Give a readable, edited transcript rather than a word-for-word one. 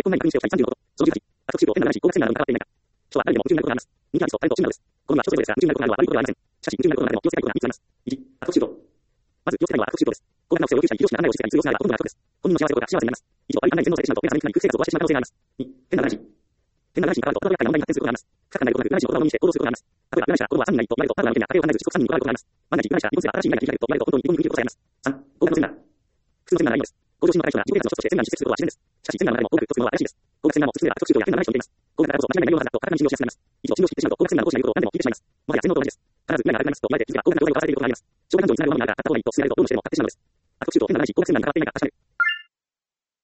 本内に確認しておきたい30のこと。その18、悪徳中央変な話、高額セミナーの疑っていないか。人は誰でも矛盾があることがあります。人気アーティスト、タレント、チームなどです。このには人それぞれですが、矛盾があることがあるのは悪いことではありません。しかし、矛盾があることの中でも気をつけたいことが3つあります。1、悪徳中央。まず、気をつけたいのは悪徳中央です。高額な不正を要求したり、非常識な考えを押し付けたり、通用しないはほとんどが悪徳です。本人の幸せとか幸せになります。以上、悪い考えに洗脳されてしまうと、皆さんに肉生活を壊してしまう可能性があります。2、変な話。変な話に関わると、心の厄介な問題に発展することがあります。深く考えることなく、占い師を子供にして行動することがあります。例えば、占い師が子供は3人ないと言われると、パートナーの意見が家庭を考えず自足3人に怒られることがあります。万が一、占い師が離婚すれば新しい未来が切り開けると言われると、本当に離婚に踏み切ることがあります。3、高額のセミナー。普通のセミナーはないのです。向上心の高い人が自己啓発の一つとしてセミナーに出席することは自然です。しかし、セミナーの中でも高額とつくのは怪しいです。高額セミナーを続ければ悪徳中央や変な話を言っています。高額だからこそ間違いないようなはずだと高額に信用しやすくなります。以上、信用してしまうと高額セミナーの講師が言うことを何でも聞いてしまいます。もはや洗脳と同じです。必ず未来が悪くなりますと言われて、気づけば高額な動画を買わされていることがあります。障害感情につながるものがあった方がいいと勧められるとどうもしても買ってしまうのです。悪徳中央変な話、高額セミナーに関わっていないか確かめる。